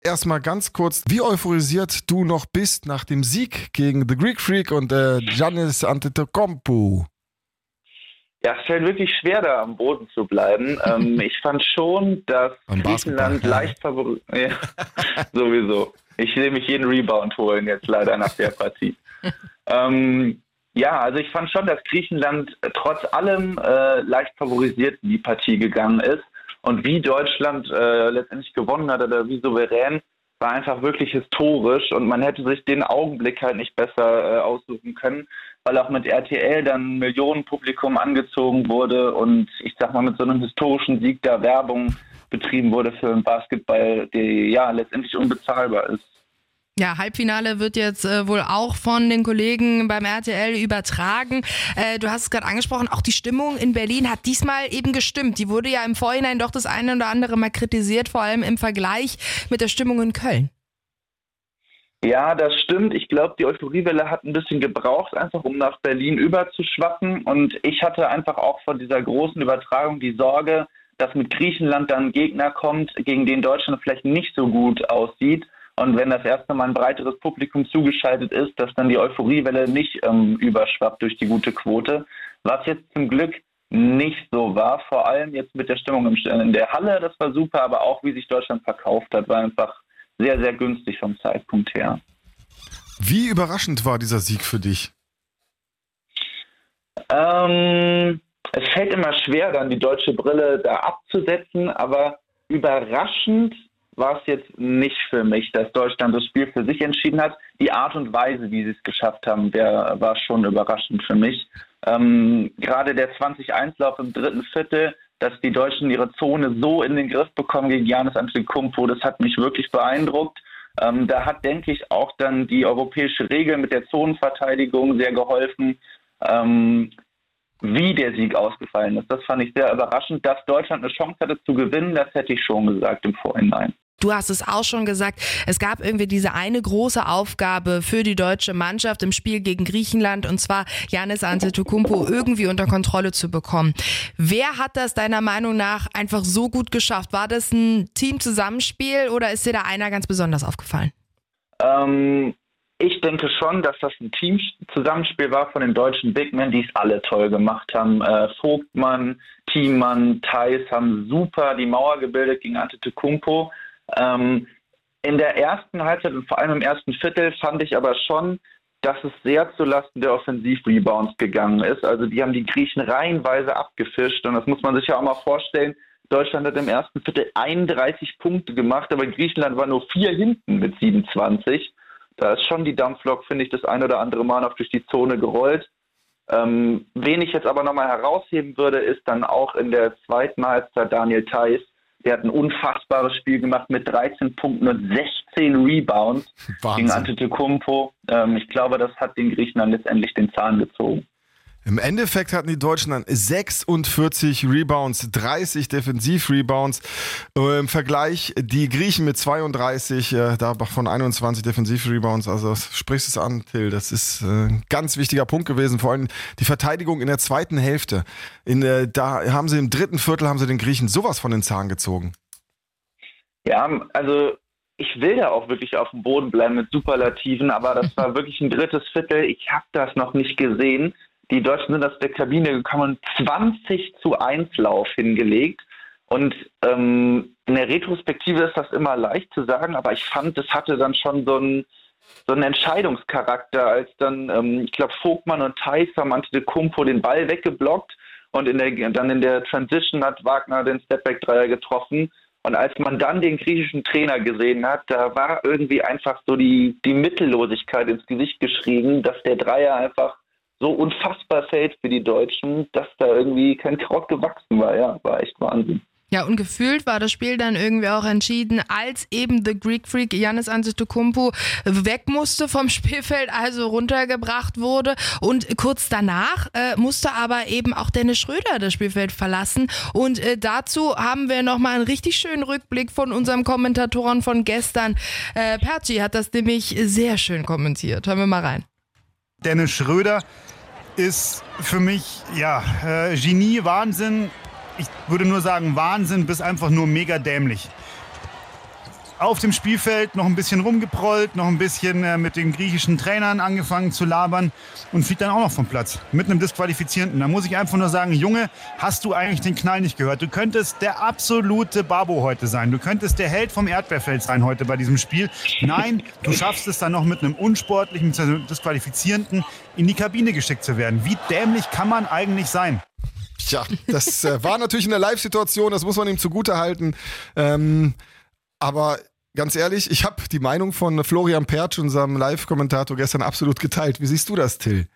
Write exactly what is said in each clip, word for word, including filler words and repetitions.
erstmal ganz kurz, wie euphorisiert du noch bist nach dem Sieg gegen The Greek Freak und äh, Giannis Antetokounmpo? Ja, es fällt wirklich schwer, da am Boden zu bleiben. ähm, ich fand schon, dass Am Griechenland Basketball, ja. leicht favorisiert. Ja, sowieso. Ich will mich jeden Rebound holen jetzt leider nach der Partie. ähm, ja, also ich fand schon, dass Griechenland trotz allem äh, leicht favorisiert in die Partie gegangen ist. Und wie Deutschland äh, letztendlich gewonnen hat oder wie souverän, war einfach wirklich historisch. Und man hätte sich den Augenblick halt nicht besser äh, aussuchen können, weil auch mit R T L dann Millionenpublikum angezogen wurde und ich sag mal mit so einem historischen Sieg da Werbung betrieben wurde für einen Basketball, der ja letztendlich unbezahlbar ist. Ja, Halbfinale wird jetzt äh, wohl auch von den Kollegen beim R T L übertragen. Äh, du hast es gerade angesprochen, auch die Stimmung in Berlin hat diesmal eben gestimmt. Die wurde ja im Vorhinein doch das eine oder andere mal kritisiert, vor allem im Vergleich mit der Stimmung in Köln. Ja, das stimmt. Ich glaube, die Euphoriewelle hat ein bisschen gebraucht, einfach um nach Berlin überzuschwappen. Und ich hatte einfach auch von dieser großen Übertragung die Sorge, dass mit Griechenland dann ein Gegner kommt, gegen den Deutschland vielleicht nicht so gut aussieht. Und wenn das erste Mal ein breiteres Publikum zugeschaltet ist, dass dann die Euphoriewelle nicht ähm, überschwappt durch die gute Quote. Was jetzt zum Glück nicht so war, vor allem jetzt mit der Stimmung in der Halle, das war super, aber auch wie sich Deutschland verkauft hat, war einfach sehr, sehr günstig vom Zeitpunkt her. Wie überraschend war dieser Sieg für dich? Ähm, es fällt immer schwer, dann die deutsche Brille da abzusetzen, aber überraschend war es jetzt nicht für mich, dass Deutschland das Spiel für sich entschieden hat. Die Art und Weise, wie sie es geschafft haben, der war schon überraschend für mich. Ähm, gerade der zwanzig eins Lauf im dritten Viertel, dass die Deutschen ihre Zone so in den Griff bekommen gegen Giannis Antetokounmpo, das hat mich wirklich beeindruckt. Ähm, da hat, denke ich, auch dann die europäische Regel mit der Zonenverteidigung sehr geholfen. Ähm, wie der Sieg ausgefallen ist, das fand ich sehr überraschend. Dass Deutschland eine Chance hatte zu gewinnen, das hätte ich schon gesagt im Vorhinein. Du hast es auch schon gesagt, es gab irgendwie diese eine große Aufgabe für die deutsche Mannschaft im Spiel gegen Griechenland, und zwar Giannis Antetokounmpo irgendwie unter Kontrolle zu bekommen. Wer hat das deiner Meinung nach einfach so gut geschafft? War das ein Teamzusammenspiel oder ist dir da einer ganz besonders aufgefallen? Ähm, ich denke schon, dass das ein Teamzusammenspiel war von den deutschen Big Men, die es alle toll gemacht haben. Äh, Vogtmann, Thiemann, Theis haben super die Mauer gebildet gegen Antetokounmpo. Ähm, in der ersten Halbzeit und vor allem im ersten Viertel fand ich aber schon, dass es sehr zulasten der Offensivrebounds gegangen ist. Also die haben die Griechen reihenweise abgefischt und das muss man sich ja auch mal vorstellen. Deutschland hat im ersten Viertel einunddreißig Punkte gemacht, aber Griechenland war nur vier hinten mit siebenundzwanzig. Da ist schon die Dampflok, finde ich, das ein oder andere Mal noch durch die Zone gerollt. Ähm, wen ich jetzt aber nochmal herausheben würde, ist dann auch in der zweiten Halbzeit Daniel Theis. Der hat ein unfassbares Spiel gemacht mit dreizehn Punkten und sechzehn Rebounds Wahnsinn. gegen Antetokounmpo. Ähm, ich glaube, das hat den Griechen dann letztendlich den Zahn gezogen. Im Endeffekt hatten die Deutschen dann sechsundvierzig Rebounds, dreißig Defensivrebounds. Äh, Im Vergleich die Griechen mit zweiunddreißig, äh, da von einundzwanzig Defensivrebounds. Also sprichst es an, Till. Das ist äh, ein ganz wichtiger Punkt gewesen. Vor allem die Verteidigung in der zweiten Hälfte. In, äh, da haben sie im dritten Viertel haben sie den Griechen sowas von den Zahn gezogen. Ja, also ich will da auch wirklich auf dem Boden bleiben mit Superlativen, aber das war wirklich ein drittes Viertel. Ich habe das noch nicht gesehen. Die Deutschen sind aus der Kabine gekommen und zwanzig zu eins Lauf hingelegt. Und ähm, in der Retrospektive ist das immer leicht zu sagen, aber ich fand, das hatte dann schon so einen, so einen Entscheidungscharakter, als dann, ähm, ich glaube, Vogtmann und Theis haben Antetokounmpo den Ball weggeblockt und in der, dann in der Transition hat Wagner den Stepback-Dreier getroffen. Und als man dann den griechischen Trainer gesehen hat, da war irgendwie einfach so die, die Mittellosigkeit ins Gesicht geschrieben, dass der Dreier einfach so unfassbar fällt für die Deutschen, dass da irgendwie kein Kraut gewachsen war. Ja, war echt Wahnsinn. Ja, und gefühlt war das Spiel dann irgendwie auch entschieden, als eben The Greek Freak Giannis Antetokounmpo weg musste vom Spielfeld, also runtergebracht wurde. Und kurz danach äh, musste aber eben auch Dennis Schröder das Spielfeld verlassen. Und äh, dazu haben wir nochmal einen richtig schönen Rückblick von unserem Kommentatoren von gestern. Äh, Perci hat das nämlich sehr schön kommentiert. Hören wir mal rein. Dennis Schröder ist für mich, ja, äh, Genie, Wahnsinn. Ich würde nur sagen Wahnsinn bis einfach nur mega dämlich. auf dem Spielfeld noch ein bisschen rumgeprollt, noch ein bisschen äh, mit den griechischen Trainern angefangen zu labern und fliegt dann auch noch vom Platz mit einem Disqualifizierenden. Da muss ich einfach nur sagen, Junge, hast du eigentlich den Knall nicht gehört? Du könntest der absolute Babo heute sein. Du könntest der Held vom Erdbeerfeld sein heute bei diesem Spiel. Nein, du schaffst es dann noch mit einem unsportlichen, Disqualifizierenden in die Kabine geschickt zu werden. Wie dämlich kann man eigentlich sein? Tja, das äh, war natürlich eine Live-Situation, das muss man ihm zugutehalten. Ähm, aber ganz ehrlich, ich habe die Meinung von Florian Pertsch, unserem Live-Kommentator, gestern absolut geteilt. Wie siehst du das, Till?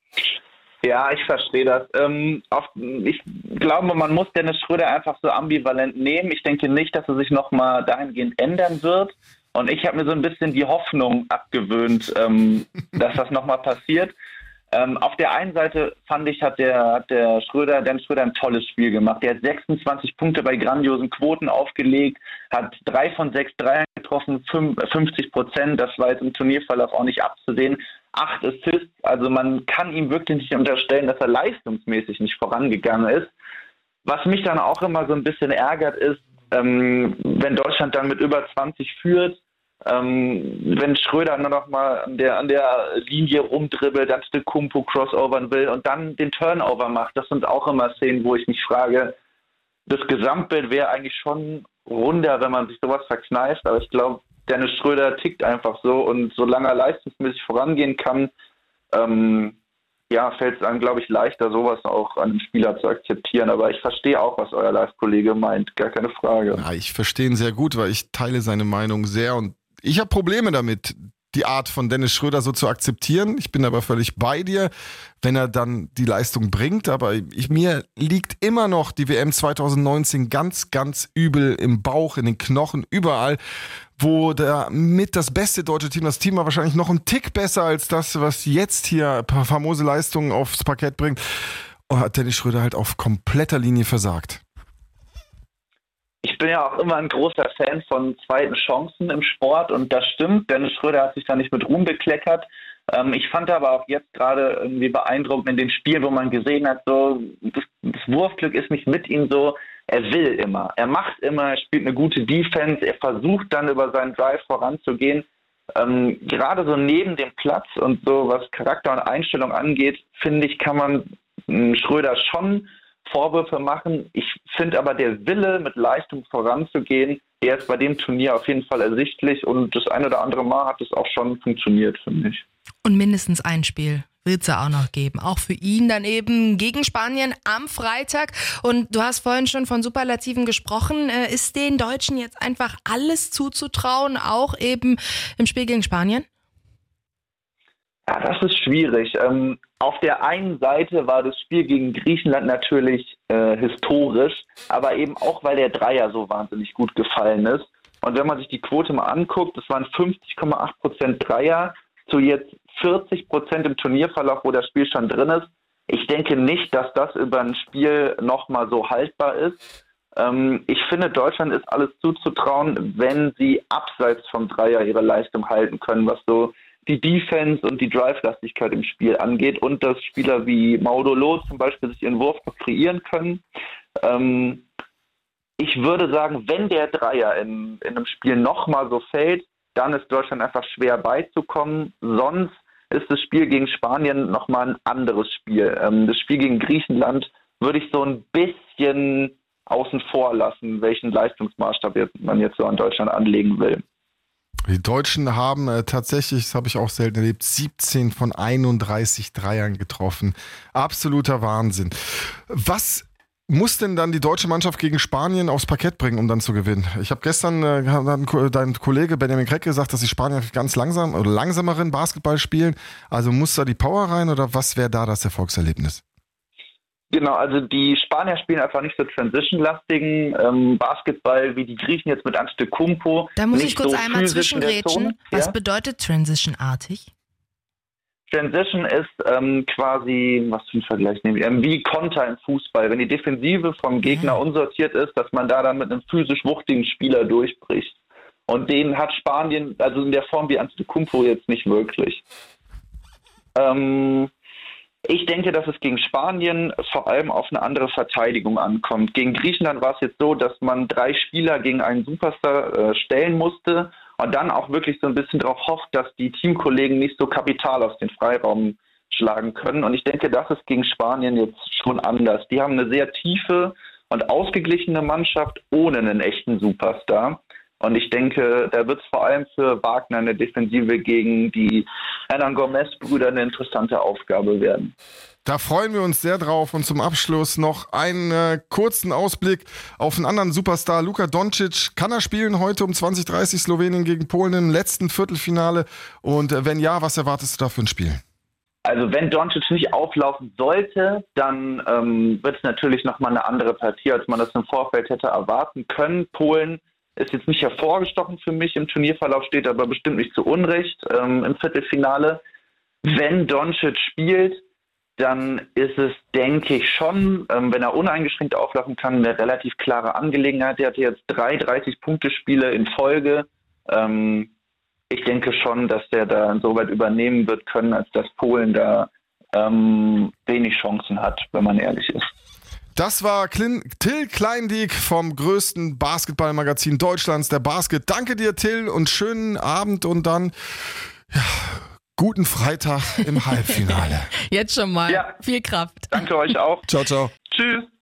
Ja, ich verstehe das. Ähm, auf, ich glaube, man muss Dennis Schröder einfach so ambivalent nehmen. Ich denke nicht, dass er sich nochmal dahingehend ändern wird. Und ich habe mir so ein bisschen die Hoffnung abgewöhnt, ähm, dass das nochmal passiert. Ähm, auf der einen Seite fand ich, hat der, hat der Schröder, Dennis Schröder ein tolles Spiel gemacht. Der hat sechsundzwanzig Punkte bei grandiosen Quoten aufgelegt, hat drei von sechs Dreiern getroffen, fünfzig Prozent. Das war jetzt im Turnierverlauf auch nicht abzusehen. Acht Assists, also man kann ihm wirklich nicht unterstellen, dass er leistungsmäßig nicht vorangegangen ist. Was mich dann auch immer so ein bisschen ärgert ist, ähm, wenn Deutschland dann mit über zwanzig führt, Ähm, wenn Schröder nur noch mal an der, an der Linie rumdribbelt, dann Antetokounmpo crossovern will und dann den Turnover macht. Das sind auch immer Szenen, wo ich mich frage, das Gesamtbild wäre eigentlich schon runder, wenn man sich sowas verkneift. Aber ich glaube, Dennis Schröder tickt einfach so und solange er leistungsmäßig vorangehen kann, ähm, ja, fällt es einem, glaube ich, leichter, sowas auch an einem Spieler zu akzeptieren. Aber ich verstehe auch, was euer Live-Kollege meint, gar keine Frage. Ja, ich verstehe ihn sehr gut, weil ich teile seine Meinung sehr und ich habe Probleme damit, die Art von Dennis Schröder so zu akzeptieren. Ich bin aber völlig bei dir, wenn er dann die Leistung bringt. Aber ich, mir liegt immer noch die W M zwanzig neunzehn ganz, ganz übel im Bauch, in den Knochen, überall, wo der mit das beste deutsche Team, das Team war wahrscheinlich noch einen Tick besser als das, was jetzt hier famose Leistungen aufs Parkett bringt, und hat Dennis Schröder halt auf kompletter Linie versagt. Ich bin ja auch immer ein großer Fan von zweiten Chancen im Sport und das stimmt. Dennis Schröder hat sich da nicht mit Ruhm bekleckert. Ähm, ich fand aber auch jetzt gerade irgendwie beeindruckend in den Spielen, wo man gesehen hat, so das, das Wurfglück ist nicht mit ihm so. Er will immer, er macht immer, er spielt eine gute Defense, er versucht dann über seinen Drive voranzugehen. Ähm, gerade so neben dem Platz und so, was Charakter und Einstellung angeht, finde ich, kann man ähm, Schröder schon Vorwürfe machen. Ich finde aber, der Wille, mit Leistung voranzugehen, der ist bei dem Turnier auf jeden Fall ersichtlich und das ein oder andere Mal hat es auch schon funktioniert, finde ich. Und mindestens ein Spiel wird es ja auch noch geben. Auch für ihn dann eben gegen Spanien am Freitag. Und du hast vorhin schon von Superlativen gesprochen. Ist den Deutschen jetzt einfach alles zuzutrauen, auch eben im Spiel gegen Spanien? Ja, das ist schwierig. Ähm, auf der einen Seite war das Spiel gegen Griechenland natürlich äh, historisch, aber eben auch, weil der Dreier so wahnsinnig gut gefallen ist. Und wenn man sich die Quote mal anguckt, das waren fünfzig Komma acht Prozent Dreier zu jetzt vierzig Prozent im Turnierverlauf, wo das Spiel schon drin ist. Ich denke nicht, dass das über ein Spiel nochmal so haltbar ist. Ähm, ich finde, Deutschland ist alles zuzutrauen, wenn sie abseits vom Dreier ihre Leistung halten können, was so die Defense und die Drive-Lastigkeit im Spiel angeht und dass Spieler wie Maudolo zum Beispiel sich ihren Wurf kreieren können. Ähm, ich würde sagen, wenn der Dreier in, in einem Spiel nochmal so fällt, dann ist Deutschland einfach schwer beizukommen. Sonst ist das Spiel gegen Spanien nochmal ein anderes Spiel. Ähm, das Spiel gegen Griechenland würde ich so ein bisschen außen vor lassen, welchen Leistungsmaßstab man jetzt so an Deutschland anlegen will. Die Deutschen haben äh, tatsächlich, das habe ich auch selten erlebt, siebzehn von einunddreißig Dreiern getroffen. Absoluter Wahnsinn. Was muss denn dann die deutsche Mannschaft gegen Spanien aufs Parkett bringen, um dann zu gewinnen? Ich habe gestern, äh, hat dein Kollege Benjamin Kreck gesagt, dass die Spanier ganz langsam oder langsameren Basketball spielen. Also muss da die Power rein oder was wäre da das Erfolgserlebnis? Genau, also die Spanier spielen einfach nicht so transition-lastigen ähm, Basketball wie die Griechen jetzt mit Antetokounmpo. Da muss nicht ich kurz so einmal zwischengrätschen. Was ja? bedeutet transition-artig? Transition ist ähm, quasi, was für ein Vergleich nehmen wir, ähm, wie Konter im Fußball. Wenn die Defensive vom Gegner Mhm. unsortiert ist, dass man da dann mit einem physisch wuchtigen Spieler durchbricht. Und den hat Spanien, also in der Form wie Antetokounmpo jetzt nicht wirklich. Ähm... Ich denke, dass es gegen Spanien vor allem auf eine andere Verteidigung ankommt. Gegen Griechenland war es jetzt so, dass man drei Spieler gegen einen Superstar äh, stellen musste und dann auch wirklich so ein bisschen darauf hofft, dass die Teamkollegen nicht so Kapital aus dem Freiraum schlagen können. Und ich denke, das ist gegen Spanien jetzt schon anders. Die haben eine sehr tiefe und ausgeglichene Mannschaft ohne einen echten Superstar. Und ich denke, da wird es vor allem für Wagner eine Defensive gegen die Hernan Gomez-Brüder eine interessante Aufgabe werden. Da freuen wir uns sehr drauf. Und zum Abschluss noch einen äh, kurzen Ausblick auf einen anderen Superstar, Luka Doncic. Kann er spielen heute um zwanzig Uhr dreißig Slowenien gegen Polen im letzten Viertelfinale? Und äh, wenn ja, was erwartest du da für ein Spiel? Also wenn Doncic nicht auflaufen sollte, dann ähm, wird es natürlich nochmal eine andere Partie, als man das im Vorfeld hätte erwarten können. Polen ist jetzt nicht hervorgestochen für mich im Turnierverlauf, steht aber bestimmt nicht zu Unrecht ähm, im Viertelfinale. Wenn Doncic spielt, dann ist es, denke ich schon, ähm, wenn er uneingeschränkt auflaufen kann, eine relativ klare Angelegenheit. Er hatte jetzt drei dreißig-Punkte-Spiele in Folge. Ähm, ich denke schon, dass der da insoweit übernehmen wird können, als dass Polen da ähm, wenig Chancen hat, wenn man ehrlich ist. Das war Clin- Till Kleindiek vom größten Basketballmagazin Deutschlands, der Basket. Danke dir, Till, und schönen Abend und dann ja, guten Freitag im Halbfinale. Jetzt schon mal. Ja. Viel Kraft. Danke euch auch. Ciao, ciao. Tschüss.